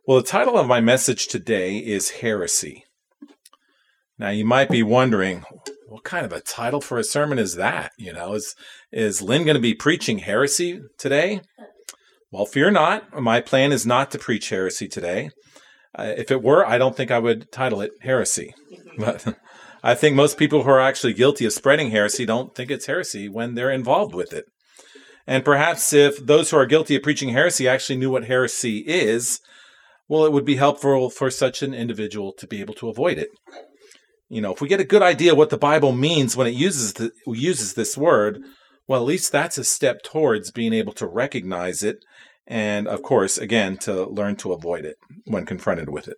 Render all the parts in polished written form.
Well, the title of my message today is Heresy. Now, you might be wondering, what kind of a title for a sermon is that? Is Lynn going to be preaching heresy today? Well, fear not. My plan is not to preach heresy today. If it were, I don't think I would title it heresy. But I think most people who are actually guilty of spreading heresy don't think it's heresy when they're involved with it. And perhaps if those who are guilty of preaching heresy actually knew what heresy is, well, it would be helpful for such an individual to be able to avoid it. If we get a good idea what the Bible means when it uses this word, well, at least that's a step towards being able to recognize it and, of course, again, to learn to avoid it when confronted with it.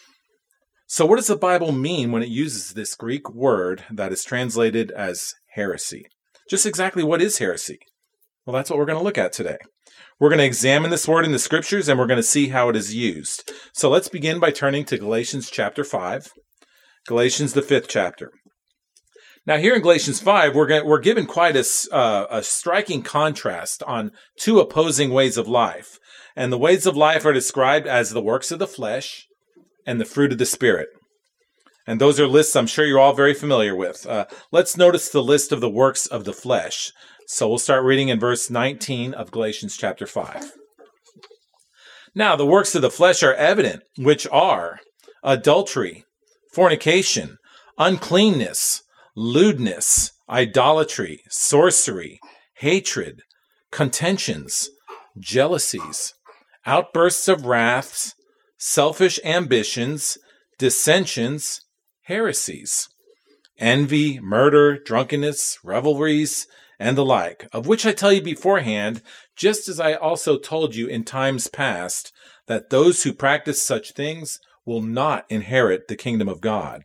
So what does the Bible mean when it uses this Greek word that is translated as heresy? Just exactly what is heresy? Well, that's what we're going to look at today. We're going to examine this word in the scriptures, and we're going to see how it is used. So let's begin by turning to Galatians chapter 5. Galatians, the 5th chapter. Now here in Galatians 5, we're given quite a striking contrast on two opposing ways of life. And the ways of life are described as the works of the flesh and the fruit of the Spirit. And those are lists I'm sure you're all very familiar with. Let's notice the list of the works of the flesh. So we'll start reading in verse 19 of Galatians chapter 5. Now the works of the flesh are evident, which are adultery, fornication, uncleanness, lewdness, idolatry, sorcery, hatred, contentions, jealousies, outbursts of wraths, selfish ambitions, dissensions, heresies, envy, murder, drunkenness, revelries, and the like, of which I tell you beforehand, just as I also told you in times past, that those who practice such things will not inherit the kingdom of God.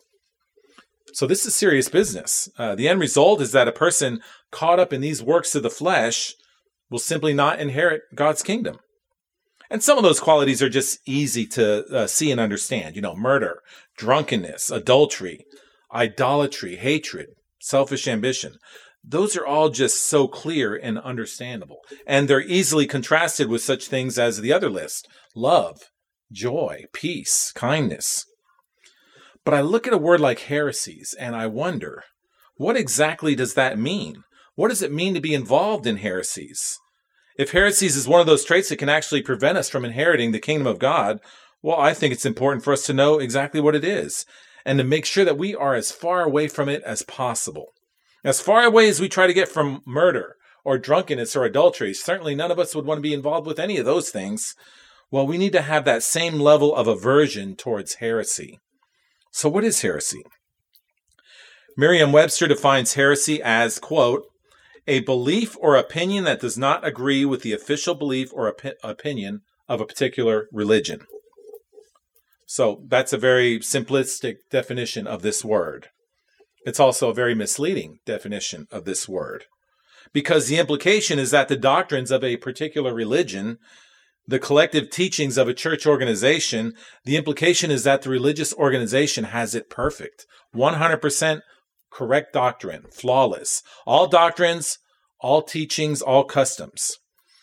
So this is serious business. The end result is that a person caught up in these works of the flesh will simply not inherit God's kingdom. And some of those qualities are just easy to see and understand. Murder, drunkenness, adultery, idolatry, hatred, selfish ambition. Those are all just so clear and understandable. And they're easily contrasted with such things as the other list: love, joy, peace, kindness. But I look at a word like heresies and I wonder, what exactly does that mean? What does it mean to be involved in heresies? If heresies is one of those traits that can actually prevent us from inheriting the kingdom of God, well, I think it's important for us to know exactly what it is and to make sure that we are as far away from it as possible. As far away as we try to get from murder or drunkenness or adultery, certainly none of us would want to be involved with any of those things. Well, we need to have that same level of aversion towards heresy. So what is heresy? Merriam-Webster defines heresy as, quote, a belief or opinion that does not agree with the official belief or opinion of a particular religion. So that's a very simplistic definition of this word. It's also a very misleading definition of this word, because the implication is that the doctrines of a particular religion, the collective teachings of a church organization, the implication is that the religious organization has it perfect, 100% correct doctrine, flawless. All doctrines, all teachings, all customs,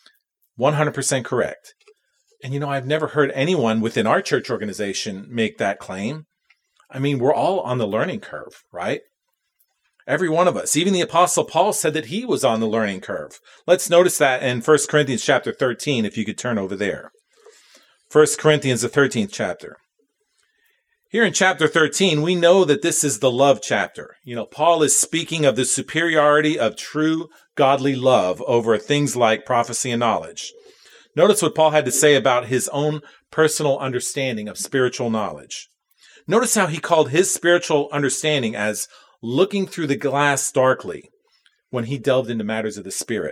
100% correct. And I've never heard anyone within our church organization make that claim. I mean, we're all on the learning curve, right? Every one of us. Even the Apostle Paul said that he was on the learning curve. Let's notice that in 1 Corinthians chapter 13, if you could turn over there. 1 Corinthians, the 13th chapter. Here in chapter 13, we know that this is the love chapter. Paul is speaking of the superiority of true godly love over things like prophecy and knowledge. Notice what Paul had to say about his own personal understanding of spiritual knowledge. Notice how he called his spiritual understanding as looking through the glass darkly when he delved into matters of the Spirit.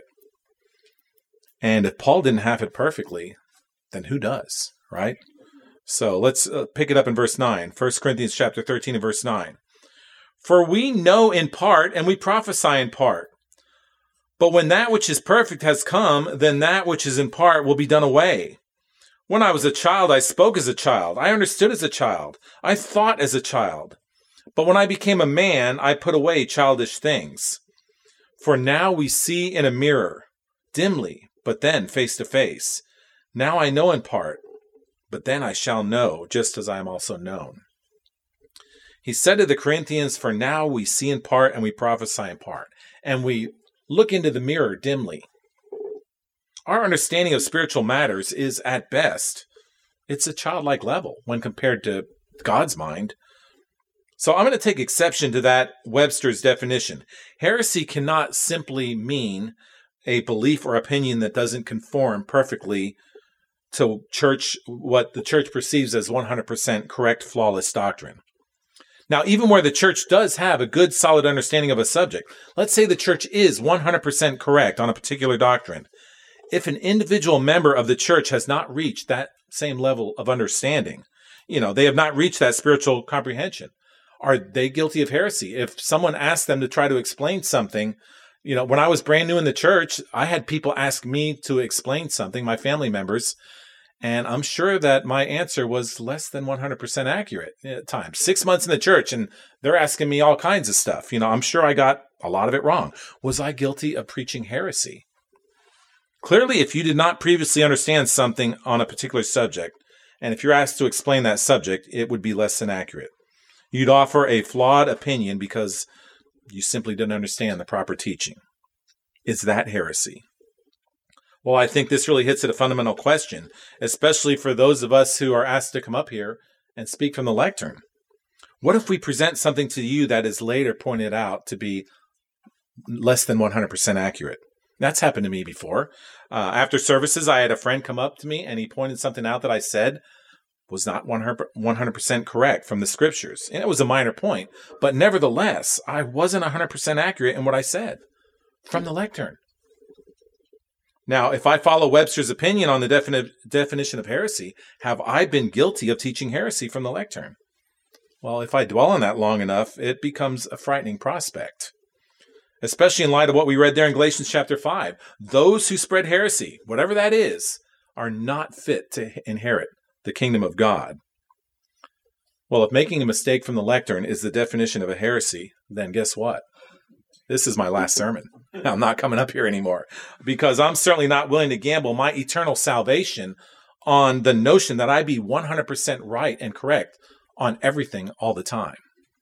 And if Paul didn't have it perfectly, then who does, right? So let's pick it up in verse 9. 1 Corinthians chapter 13 and verse 9. For we know in part and we prophesy in part. But when that which is perfect has come, then that which is in part will be done away. When I was a child, I spoke as a child. I understood as a child. I thought as a child. But when I became a man, I put away childish things. For now we see in a mirror, dimly, but then face to face. Now I know in part, but then I shall know, just as I am also known. He said to the Corinthians, for now we see in part and we prophesy in part, and we look into the mirror dimly. Our understanding of spiritual matters is, at best, it's a childlike level when compared to God's mind. So I'm going to take exception to that Webster's definition. Heresy cannot simply mean a belief or opinion that doesn't conform perfectly to what the church perceives as 100% correct, flawless doctrine. Now, even where the church does have a good, solid understanding of a subject, let's say the church is 100% correct on a particular doctrine. If an individual member of the church has not reached that same level of understanding, they have not reached that spiritual comprehension, are they guilty of heresy? If someone asked them to try to explain something, when I was brand new in the church, I had people ask me to explain something, my family members, and I'm sure that my answer was less than 100% accurate at times. 6 months in the church, and they're asking me all kinds of stuff. I'm sure I got a lot of it wrong. Was I guilty of preaching heresy? Clearly, if you did not previously understand something on a particular subject, and if you're asked to explain that subject, it would be less than accurate. You'd offer a flawed opinion because you simply didn't understand the proper teaching. Is that heresy? Well, I think this really hits at a fundamental question, especially for those of us who are asked to come up here and speak from the lectern. What if we present something to you that is later pointed out to be less than 100% accurate? That's happened to me before. After services, I had a friend come up to me and he pointed something out that I said was not 100% correct from the scriptures. And it was a minor point, but nevertheless, I wasn't 100% accurate in what I said from the lectern. Now, if I follow Webster's opinion on the definition of heresy, have I been guilty of teaching heresy from the lectern? Well, if I dwell on that long enough, it becomes a frightening prospect, especially in light of what we read there in Galatians chapter 5. Those who spread heresy, whatever that is, are not fit to inherit the kingdom of God. Well, if making a mistake from the lectern is the definition of a heresy, then guess what? This is my last sermon. I'm not coming up here anymore because I'm certainly not willing to gamble my eternal salvation on the notion that I be 100% right and correct on everything all the time.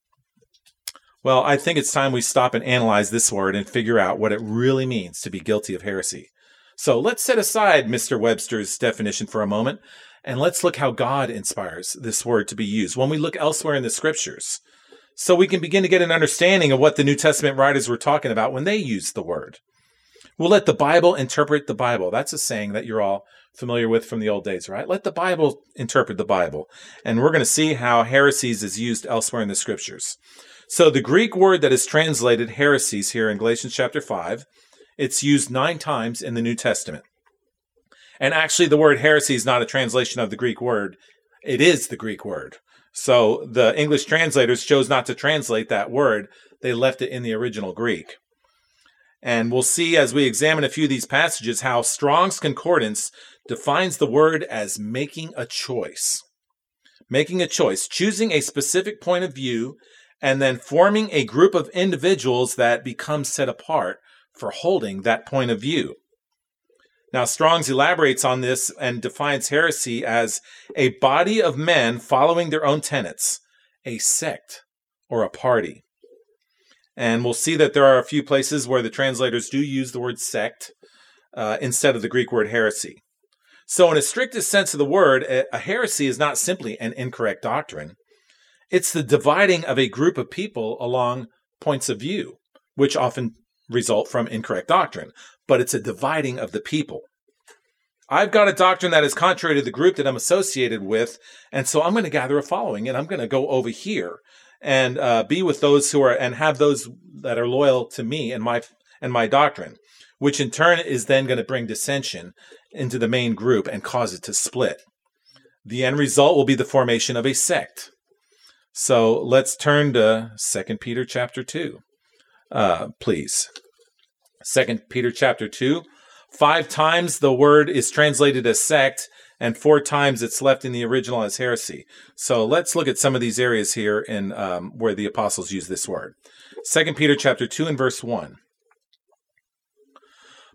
Well, I think it's time we stop and analyze this word and figure out what it really means to be guilty of heresy. So let's set aside Mr. Webster's definition for a moment, and let's look how God inspires this word to be used when we look elsewhere in the scriptures, so we can begin to get an understanding of what the New Testament writers were talking about when they used the word. We'll let the Bible interpret the Bible. That's a saying that you're all familiar with from the old days, right? Let the Bible interpret the Bible. And we're going to see how heresies is used elsewhere in the scriptures. So the Greek word that is translated heresies here in Galatians chapter 5, it's used 9 times in the New Testament. And actually the word heresy is not a translation of the Greek word. It is the Greek word. So the English translators chose not to translate that word. They left it in the original Greek. And we'll see as we examine a few of these passages how Strong's Concordance defines the word as making a choice. Making a choice, choosing a specific point of view, and then forming a group of individuals that become set apart for holding that point of view. Now, Strong's elaborates on this and defines heresy as a body of men following their own tenets, a sect or a party. And we'll see that there are a few places where the translators do use the word sect instead of the Greek word heresy. So in a strictest sense of the word, a heresy is not simply an incorrect doctrine. It's the dividing of a group of people along points of view, which often result from incorrect doctrine, but it's a dividing of the people. I've got a doctrine that is contrary to the group that I'm associated with, and so I'm going to gather a following, and I'm going to go over here and be with those who are, and have those that are loyal to me and my doctrine, which in turn is then going to bring dissension into the main group and cause it to split. The end result will be the formation of a sect. So let's turn to 2 Peter chapter 2, please. 2 Peter chapter 2. 5 times the word is translated as sect, and 4 times it's left in the original as heresy. So let's look at some of these areas here in where the apostles use this word. 2 Peter chapter 2 and verse 1.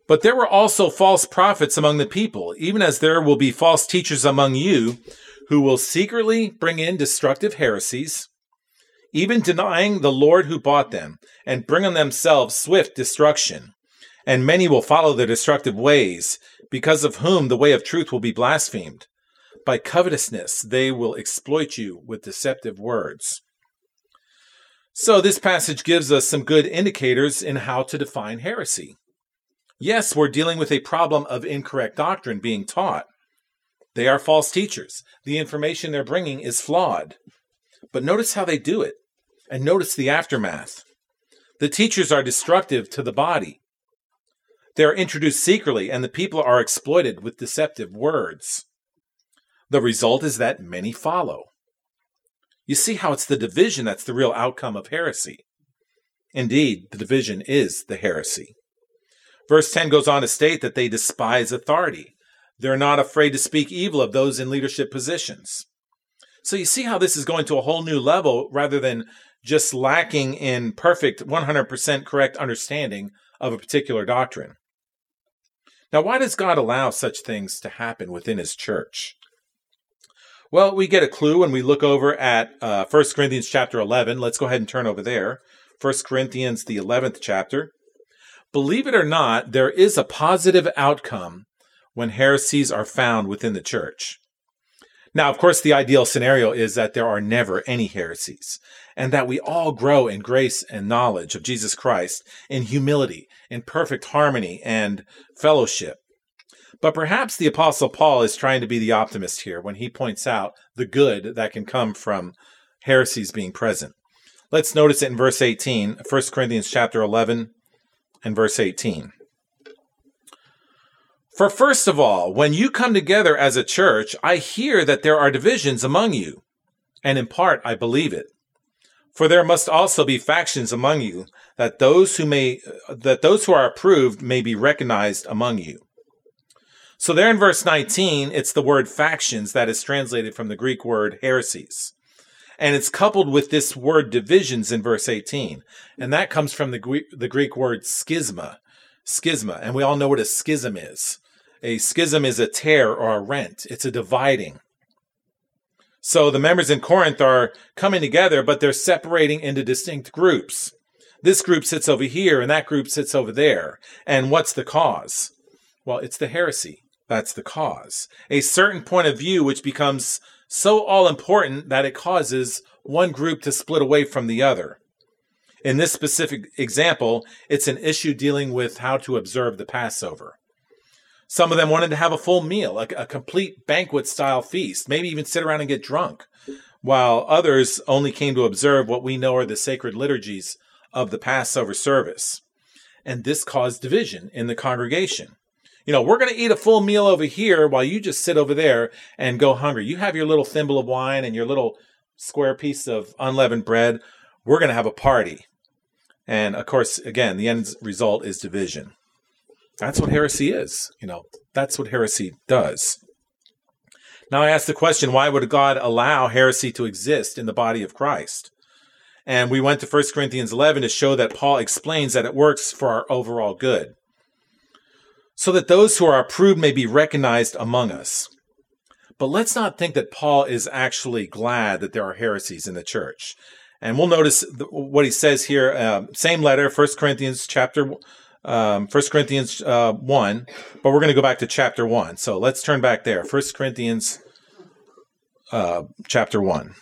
But there were also false prophets among the people, even as there will be false teachers among you who will secretly bring in destructive heresies, even denying the Lord who bought them, and bring on themselves swift destruction. And many will follow their destructive ways, because of whom the way of truth will be blasphemed. By covetousness they will exploit you with deceptive words. So this passage gives us some good indicators in how to define heresy. Yes, we're dealing with a problem of incorrect doctrine being taught. They are false teachers. The information they're bringing is flawed. But notice how they do it, and notice the aftermath. The teachers are destructive to the body. They're introduced secretly, and the people are exploited with deceptive words. The result is that many follow. You see how it's the division that's the real outcome of heresy. Indeed, the division is the heresy. Verse 10 goes on to state that they despise authority. They're not afraid to speak evil of those in leadership positions. So you see how this is going to a whole new level rather than just lacking in perfect 100% correct understanding of a particular doctrine. Now, why does God allow such things to happen within his church? Well, we get a clue when we look over at 1 Corinthians chapter 11. Let's go ahead and turn over there. 1 Corinthians, the 11th chapter. Believe it or not, there is a positive outcome when heresies are found within the church. Now, of course, the ideal scenario is that there are never any heresies, and that we all grow in grace and knowledge of Jesus Christ, in humility, in perfect harmony and fellowship. But perhaps the Apostle Paul is trying to be the optimist here when he points out the good that can come from heresies being present. Let's notice it in verse 18, 1 Corinthians chapter 11 and verse 18. For first of all, when you come together as a church, I hear that there are divisions among you, and in part I believe it. For there must also be factions among you, that those who are approved may be recognized among you. So there in verse 19, it's the word factions that is translated from the Greek word heresies. And it's coupled with this word divisions in verse 18. And that comes from the Greek word schisma. Schisma. And we all know what a schism is. A schism is a tear or a rent. It's a dividing. So the members in Corinth are coming together, but they're separating into distinct groups. This group sits over here and that group sits over there. And what's the cause? Well, it's the heresy. That's the cause. A certain point of view which becomes so all-important that it causes one group to split away from the other. In this specific example, it's an issue dealing with how to observe the Passover. Some of them wanted to have a full meal, a complete banquet-style feast, maybe even sit around and get drunk, while others only came to observe what we know are the sacred liturgies of the Passover service. And this caused division in the congregation. You know, we're going to eat a full meal over here while you just sit over there and go hungry. You have your little thimble of wine and your little square piece of unleavened bread. We're going to have a party. And of course, again, the end result is division. That's what heresy is. You know, that's what heresy does. Now I ask the question, why would God allow heresy to exist in the body of Christ? And we went to 1 Corinthians 11 to show that Paul explains that it works for our overall good, so that those who are approved may be recognized among us. But let's not think that Paul is actually glad that there are heresies in the church. And we'll notice what he says here, same letter, 1 Corinthians 1, but we're going to go back to chapter 1. So let's turn back there, 1 Corinthians chapter 1.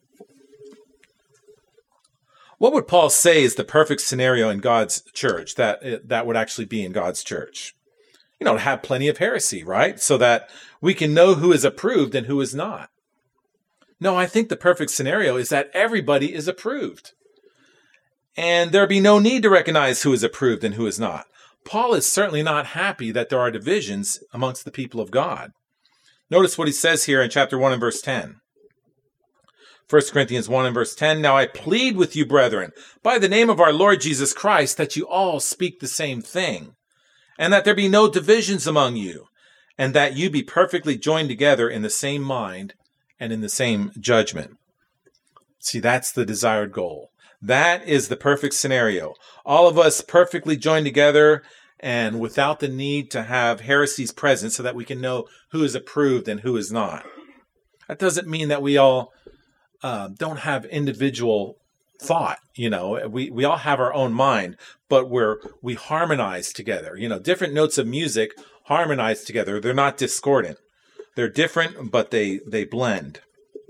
What would Paul say is the perfect scenario in God's church that would actually be in God's church? You know, to have plenty of heresy, right? So that we can know who is approved and who is not. No, I think the perfect scenario is that everybody is approved. And there be no need to recognize who is approved and who is not. Paul is certainly not happy that there are divisions amongst the people of God. Notice what he says here in chapter 1 and verse 10. 1 Corinthians 1 and verse 10, Now I plead with you, brethren, by the name of our Lord Jesus Christ, that you all speak the same thing, and that there be no divisions among you, and that you be perfectly joined together in the same mind and in the same judgment. See, that's the desired goal. That is the perfect scenario. All of us perfectly joined together and without the need to have heresies present so that we can know who is approved and who is not. That doesn't mean that we all don't have individual thought. We all have our own mind, but we harmonize together. Different notes of music harmonize together. They're not discordant. They're different, but they blend.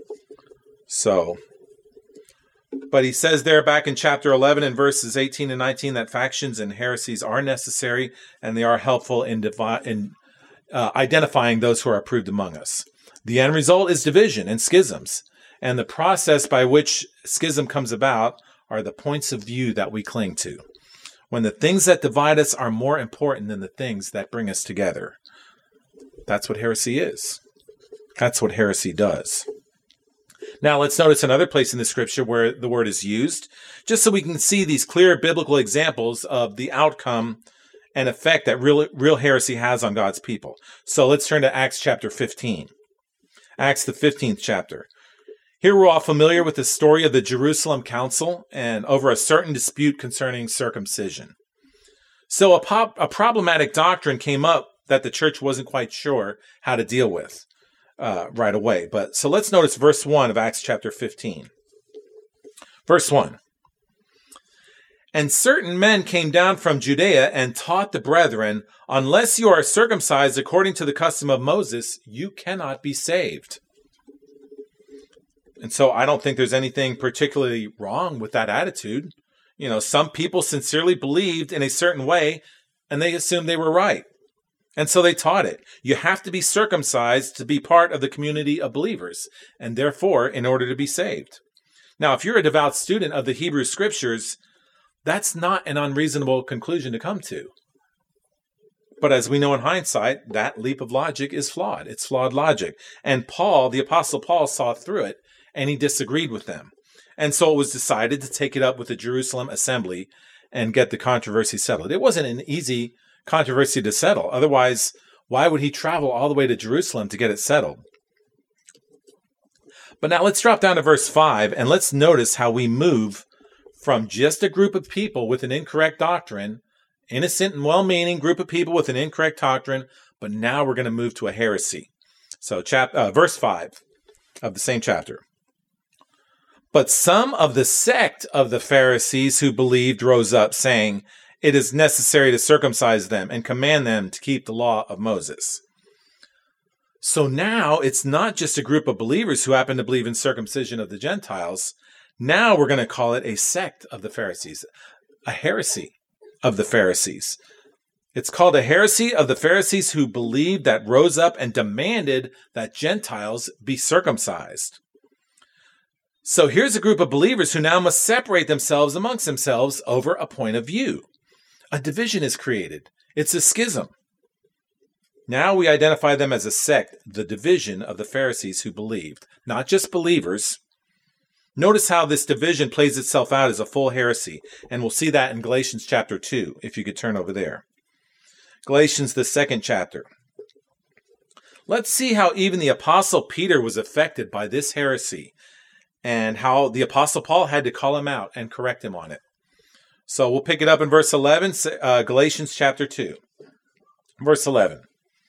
But he says there back in chapter 11 and verses 18 and 19 that factions and heresies are necessary and they are helpful in identifying those who are approved among us. The end result is division and schisms, and the process by which schism comes about are the points of view that we cling to, when the things that divide us are more important than the things that bring us together. That's what heresy is. That's what heresy does. Now, let's notice another place in the scripture where the word is used, just so we can see these clear biblical examples of the outcome and effect that real heresy has on God's people. So let's turn to Acts chapter 15. Acts, the 15th chapter. Here we're all familiar with the story of the Jerusalem Council and over a certain dispute concerning circumcision. So a problematic doctrine came up that the church wasn't quite sure how to deal with right away. So let's notice verse 1 of Acts chapter 15. Verse 1. And certain men came down from Judea and taught the brethren, unless you are circumcised according to the custom of Moses, you cannot be saved. And so I don't think there's anything particularly wrong with that attitude. Some people sincerely believed in a certain way and they assumed they were right. And so they taught it. You have to be circumcised to be part of the community of believers, and therefore, in order to be saved. Now, if you're a devout student of the Hebrew Scriptures, that's not an unreasonable conclusion to come to. But as we know in hindsight, that leap of logic is flawed. It's flawed logic. And Paul, the Apostle Paul, saw through it, and he disagreed with them. And so it was decided to take it up with the Jerusalem assembly and get the controversy settled. It wasn't an easy controversy to settle. Otherwise, why would he travel all the way to Jerusalem to get it settled? But now let's drop down to verse 5 and let's notice how we move from just a group of people with an incorrect doctrine, innocent and well-meaning group of people with an incorrect doctrine, but now we're going to move to a heresy. So verse 5 of the same chapter. But some of the sect of the Pharisees who believed rose up, saying, it is necessary to circumcise them and command them to keep the law of Moses. So now it's not just a group of believers who happen to believe in circumcision of the Gentiles. Now we're going to call it a sect of the Pharisees, a heresy of the Pharisees. It's called a heresy of the Pharisees who believed that rose up and demanded that Gentiles be circumcised. So here's a group of believers who now must separate themselves amongst themselves over a point of view. A division is created. It's a schism. Now we identify them as a sect, the division of the Pharisees who believed, not just believers. Notice how this division plays itself out as a full heresy, and we'll see that in Galatians chapter 2, if you could turn over there. Galatians, the 2nd chapter. Let's see how even the Apostle Peter was affected by this heresy, and how the Apostle Paul had to call him out and correct him on it. So we'll pick it up in verse 11, Galatians chapter 2. Verse 11.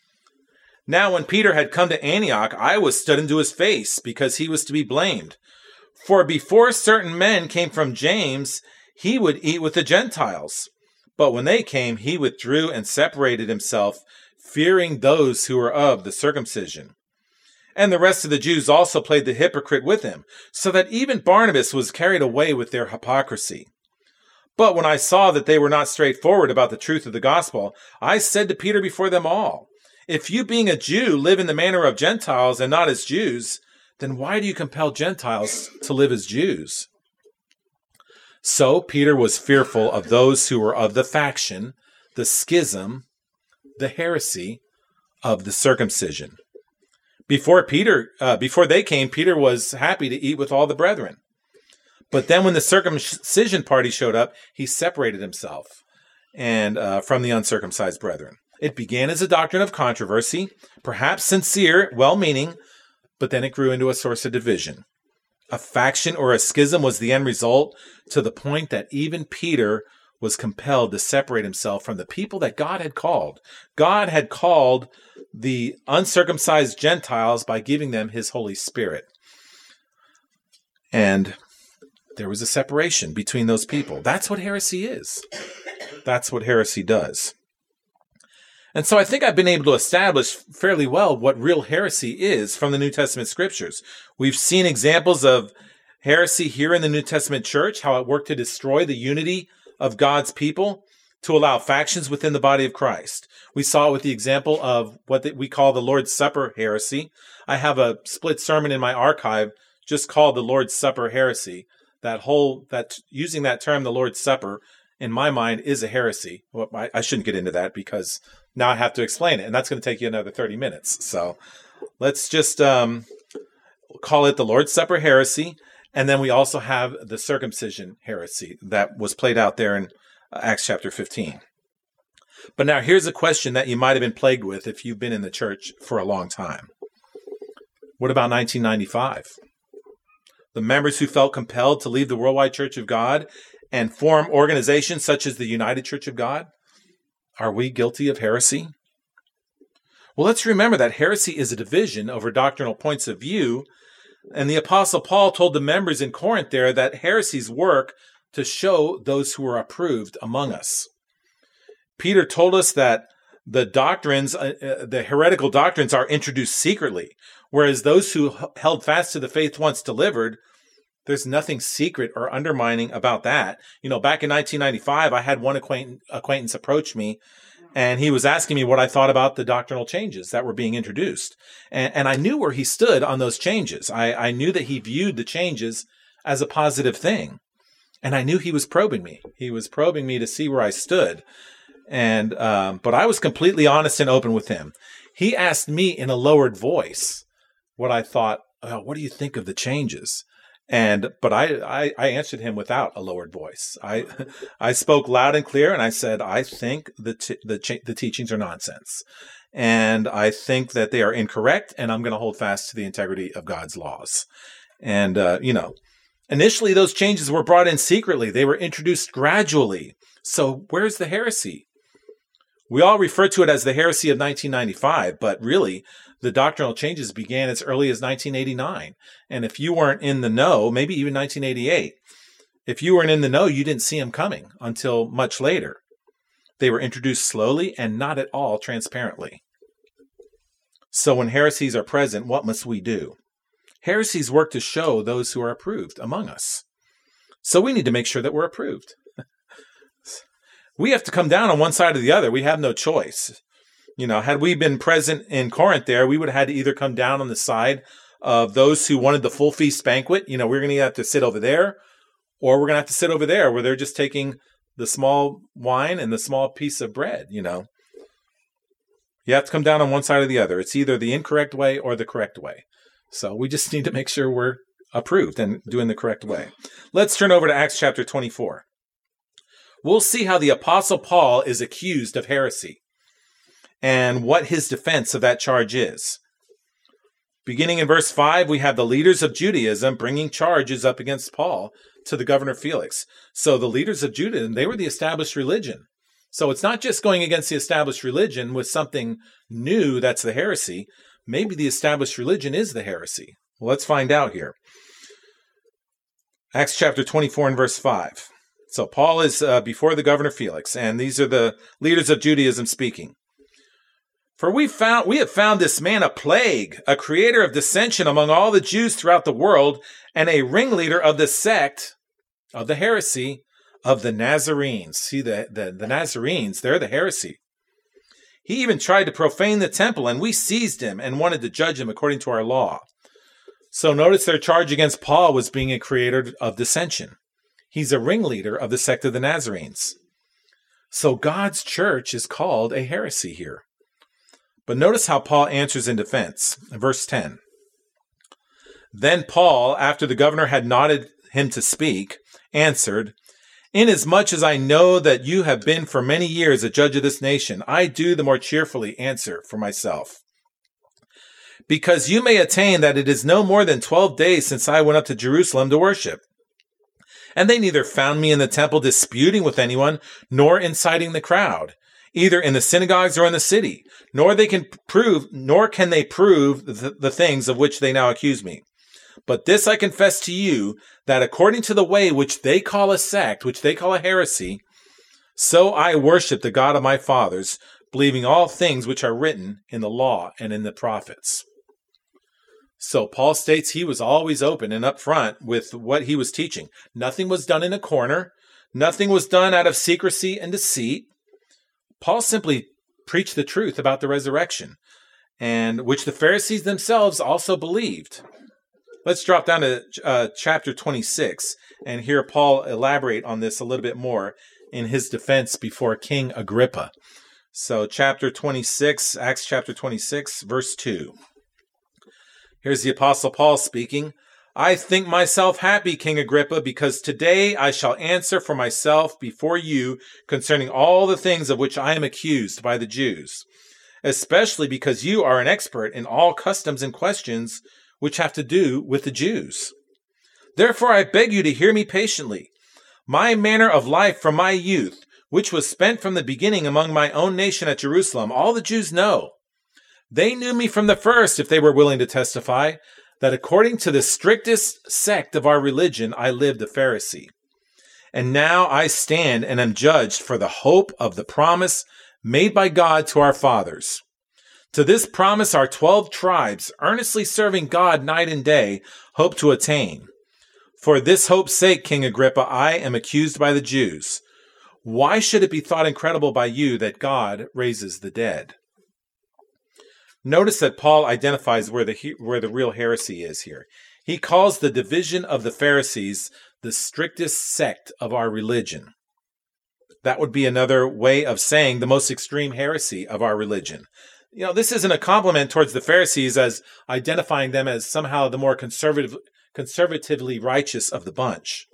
Now when Peter had come to Antioch, I was stood into his face, because he was to be blamed. For before certain men came from James, he would eat with the Gentiles. But when they came, he withdrew and separated himself, fearing those who were of the circumcision. And the rest of the Jews also played the hypocrite with him, so that even Barnabas was carried away with their hypocrisy. But when I saw that they were not straightforward about the truth of the gospel, I said to Peter before them all, if you being a Jew live in the manner of Gentiles and not as Jews, then why do you compel Gentiles to live as Jews? So Peter was fearful of those who were of the faction, the schism, the heresy of the circumcision. Before they came, Peter was happy to eat with all the brethren. But then when the circumcision party showed up, he separated himself and from the uncircumcised brethren. It began as a doctrine of controversy, perhaps sincere, well-meaning, but then it grew into a source of division. A faction or a schism was the end result, to the point that even Peter was compelled to separate himself from the people that God had called. God had called the uncircumcised Gentiles by giving them his Holy Spirit. And there was a separation between those people. That's what heresy is. That's what heresy does. And so I think I've been able to establish fairly well what real heresy is from the New Testament scriptures. We've seen examples of heresy here in the New Testament church, how it worked to destroy the unity of God's people, to allow factions within the body of Christ. We saw it with the example of what we call the Lord's Supper heresy. I have a split sermon in my archive just called the Lord's Supper heresy. Using that term, the Lord's Supper, in my mind, is a heresy. Well, I shouldn't get into that because now I have to explain it, and that's going to take you another 30 minutes. So let's just call it the Lord's Supper heresy. And then we also have the circumcision heresy that was played out there in Acts chapter 15. But now here's a question that you might have been plagued with if you've been in the church for a long time. What about 1995? The members who felt compelled to leave the Worldwide Church of God and form organizations such as the United Church of God? Are we guilty of heresy? Well, let's remember that heresy is a division over doctrinal points of view. And the Apostle Paul told the members in Corinth there that heresies work to show those who are approved among us. Peter told us that the doctrines, the heretical doctrines, are introduced secretly, whereas those who held fast to the faith once delivered, there's nothing secret or undermining about that. You know, back in 1995, I had one acquaintance approach me, and he was asking me what I thought about the doctrinal changes that were being introduced. And I knew where he stood on those changes. I knew that he viewed the changes as a positive thing. And I knew he was probing me. He was probing me to see where I stood. And but I was completely honest and open with him. He asked me in a lowered voice what I thought, what do you think of the changes? But I answered him without a lowered voice. I spoke loud and clear, and I said, I think the teachings are nonsense, and I think that they are incorrect, and I'm going to hold fast to the integrity of God's laws. And initially those changes were brought in secretly; they were introduced gradually. So where's the heresy? We all refer to it as the heresy of 1995, but really, the doctrinal changes began as early as 1989. And if you weren't in the know, maybe even 1988, if you weren't in the know, you didn't see them coming until much later. They were introduced slowly and not at all transparently. So when heresies are present, what must we do? Heresies work to show those who are approved among us. So we need to make sure that we're approved. We have to come down on one side or the other. We have no choice. You know, had we been present in Corinth there, we would have had to either come down on the side of those who wanted the full feast banquet. You know, we're going to have to sit over there, or we're going to have to sit over there where they're just taking the small wine and the small piece of bread, you know. You have to come down on one side or the other. It's either the incorrect way or the correct way. So we just need to make sure we're approved and doing the correct way. Let's turn over to Acts chapter 24. We'll see how the Apostle Paul is accused of heresy and what his defense of that charge is. Beginning in verse 5, we have the leaders of Judaism bringing charges up against Paul to the governor Felix. So the leaders of Judaism, they were the established religion. So it's not just going against the established religion with something new that's the heresy. Maybe the established religion is the heresy. Well, let's find out here. Acts chapter 24 and verse 5. So Paul is before the governor Felix, and these are the leaders of Judaism speaking. For we have found this man a plague, a creator of dissension among all the Jews throughout the world, and a ringleader of the sect of the heresy of the Nazarenes. See, the Nazarenes, they're the heresy. He even tried to profane the temple, and we seized him and wanted to judge him according to our law. So notice their charge against Paul was being a creator of dissension. He's a ringleader of the sect of the Nazarenes. So God's church is called a heresy here. But notice how Paul answers in defense. In verse 10. Then Paul, after the governor had nodded him to speak, answered, Inasmuch as I know that you have been for many years a judge of this nation, I do the more cheerfully answer for myself. Because you may attain that it is no more than 12 days since I went up to Jerusalem to worship. And they neither found me in the temple disputing with anyone, nor inciting the crowd, either in the synagogues or in the city, nor can they prove the things of which they now accuse me. But this I confess to you, that according to the way which they call a sect, which they call a heresy, so I worship the God of my fathers, believing all things which are written in the law and in the prophets. So Paul states he was always open and upfront with what he was teaching. Nothing was done in a corner. Nothing was done out of secrecy and deceit. Paul simply preached the truth about the resurrection, and which the Pharisees themselves also believed. Let's drop down to chapter 26 and hear Paul elaborate on this a little bit more in his defense before King Agrippa. So chapter 26, Acts chapter 26, verse 2. Here's the Apostle Paul speaking. I think myself happy, King Agrippa, because today I shall answer for myself before you concerning all the things of which I am accused by the Jews, especially because you are an expert in all customs and questions which have to do with the Jews. Therefore I beg you to hear me patiently. My manner of life from my youth, which was spent from the beginning among my own nation at Jerusalem, all the Jews know. They knew me from the first, if they were willing to testify, that according to the strictest sect of our religion, I lived a Pharisee. And now I stand and am judged for the hope of the promise made by God to our fathers. To this promise our 12 tribes, earnestly serving God night and day, hope to attain. For this hope's sake, King Agrippa, I am accused by the Jews. Why should it be thought incredible by you that God raises the dead? Notice that Paul identifies where the real heresy is here. He calls the division of the Pharisees the strictest sect of our religion. That would be another way of saying the most extreme heresy of our religion. You know, this isn't a compliment towards the Pharisees as identifying them as somehow the more conservatively righteous of the bunch.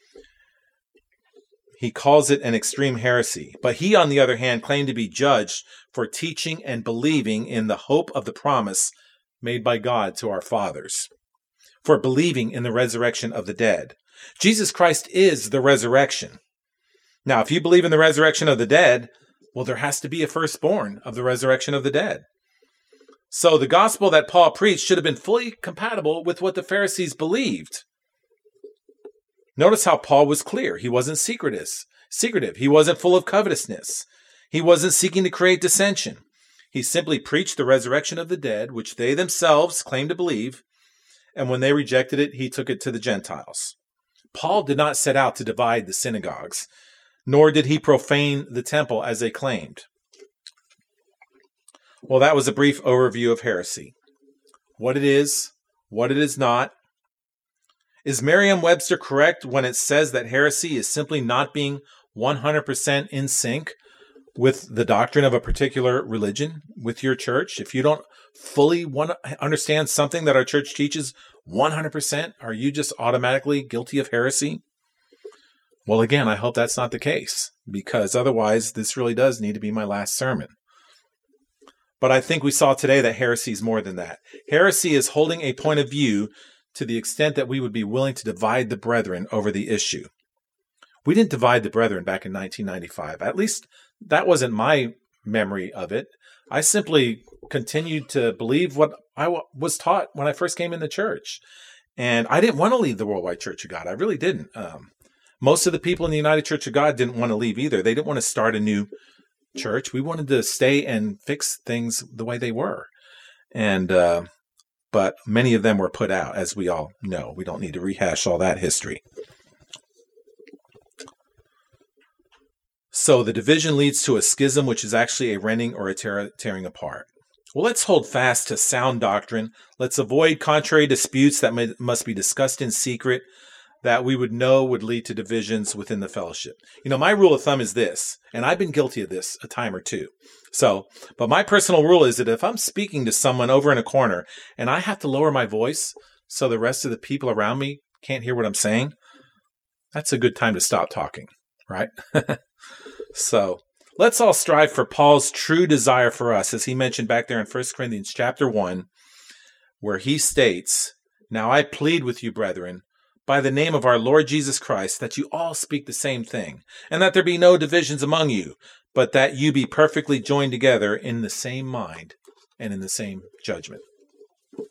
He calls it an extreme heresy, but he, on the other hand, claimed to be judged for teaching and believing in the hope of the promise made by God to our fathers, for believing in the resurrection of the dead. Jesus Christ is the resurrection. Now, if you believe in the resurrection of the dead, well, there has to be a firstborn of the resurrection of the dead. So the gospel that Paul preached should have been fully compatible with what the Pharisees believed. Notice how Paul was clear. He wasn't secretive. He wasn't full of covetousness. He wasn't seeking to create dissension. He simply preached the resurrection of the dead, which they themselves claimed to believe, and when they rejected it, he took it to the Gentiles. Paul did not set out to divide the synagogues, nor did he profane the temple as they claimed. Well, that was a brief overview of heresy. What it is not. Is Merriam-Webster correct when it says that heresy is simply not being 100% in sync with the doctrine of a particular religion, with your church? If you don't fully understand something that our church teaches 100%, are you just automatically guilty of heresy? Well, again, I hope that's not the case, because otherwise this really does need to be my last sermon. But I think we saw today that heresy is more than that. Heresy is holding a point of view to the extent that we would be willing to divide the brethren over the issue. We didn't divide the brethren back in 1995. At least that wasn't my memory of it. I simply continued to believe what I was taught when I first came in the church. And I didn't want to leave the Worldwide Church of God. I really didn't. Most of the people in the United Church of God didn't want to leave either. They didn't want to start a new church. We wanted to stay and fix things the way they were. And but many of them were put out, as we all know. We don't need to rehash all that history. So the division leads to a schism, which is actually a rending or a tearing apart. Well, let's hold fast to sound doctrine. Let's avoid contrary disputes that must be discussed in secret, that we would know would lead to divisions within the fellowship. You know, my rule of thumb is this, and I've been guilty of this a time or two. But my personal rule is that if I'm speaking to someone over in a corner and I have to lower my voice so the rest of the people around me can't hear what I'm saying, that's a good time to stop talking, right? So let's all strive for Paul's true desire for us, as he mentioned back there in 1 Corinthians chapter 1, where he states, "Now I plead with you, brethren, by the name of our Lord Jesus Christ, that you all speak the same thing, and that there be no divisions among you, but that you be perfectly joined together in the same mind and in the same judgment.